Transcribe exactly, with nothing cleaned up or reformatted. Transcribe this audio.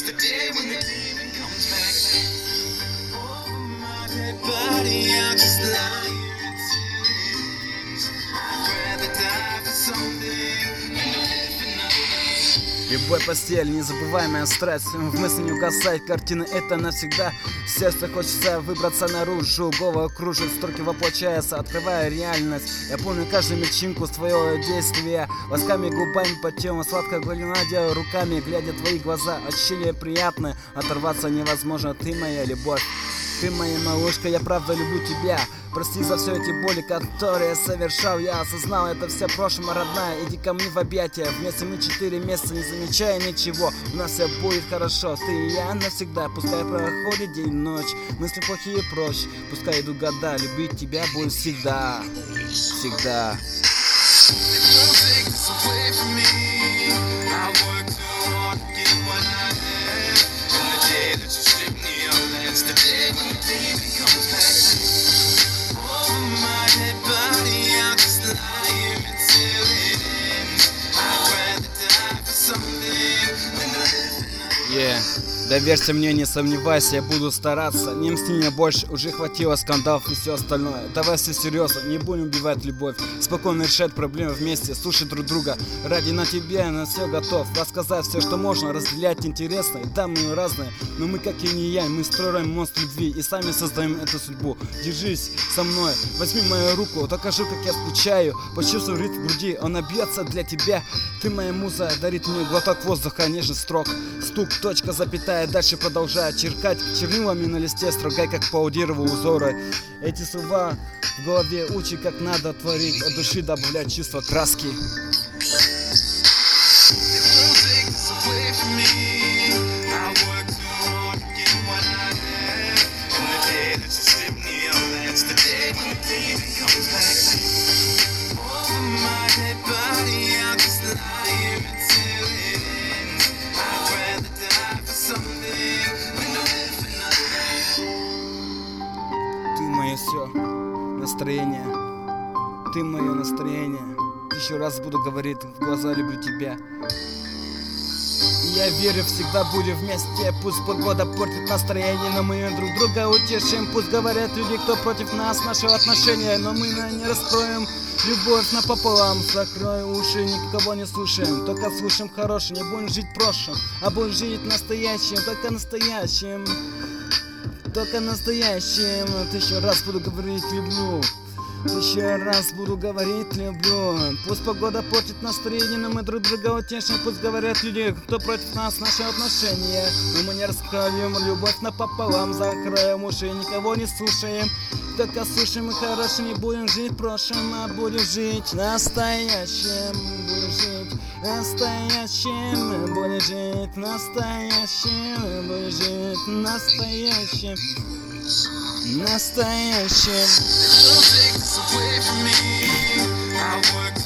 That's the day when the demon comes back. Over my dead body, I'll just lie here until it ends. I'd rather die for something than to live for nothing. Любовь, постель, незабываемая страсть. В мысли не угасает, картина это навсегда. В сердце хочется выбраться наружу. Голова кружит, строки воплощаются, открывая реальность. Я помню каждую мельчинку с твоего действия. Ласками губами по телу, сладко гладя руками, глядя в твои глаза. Ощущение приятное, оторваться невозможно. Ты моя любовь, ты моя малышка, я правда люблю тебя. Прости за все эти боли, которые я совершал. Я осознал, это все прошлое, родная. Иди ко мне в объятия. Вместе мы четыре месяца, не замечая ничего. У нас все будет хорошо, ты и я навсегда. Пускай проходит день, ночь, мысли плохие прочь. Пускай идут года, любить тебя будет всегда. Всегда. Yeah. Доверься мне, не сомневайся, я буду стараться. Не мсти мне больше, уже хватило скандалов и все остальное. Давай все серьезно, не будем убивать любовь. Спокойно решать проблемы вместе, слушать друг друга. Ради на тебя я на все готов. Рассказать все, что можно, разделять интересно. И да, мы разные, но мы как и не я. Мы строим мост любви и сами создаем эту судьбу. Держись со мной, возьми мою руку, докажи, как я скучаю. Почувствуй ритм в груди, он бьется для тебя. Ты моя муза, дарит мне глоток воздуха, нежный строк. Стук, точка, запятая. Дальше продолжая черкать чернилами на листе, строгай как по дереву узоры. Эти слова в голове учи, как надо творить, от души добавлять чувства краски. Все, настроение, ты мое настроение. Еще раз буду говорить, в глаза люблю тебя. Я верю, всегда будем вместе. Пусть погода портит настроение, но мы друг друга утешим. Пусть говорят люди, кто против нас, наши отношения, но мы не раскроем любовь напополам. Закрой уши, никого не слушаем, только слушаем хорошее. Не будем жить прошлым, а будем жить настоящим, только настоящим. Только настоящим. Тысячу раз буду говорить люблю. Тысячу раз буду говорить люблю. Пусть погода портит настроение, но мы друг друга утешим. Пусть говорят люди, кто против нас, наши отношения, но мы не раскроем любовь напополам. Закроем уши, никого не слушаем, только слушаем и хорошо. Не будем жить прошлым, а будем жить настоящим. Будем жить настоящим. Будем жить настоящим. Будем жить настоящим. Настоящим.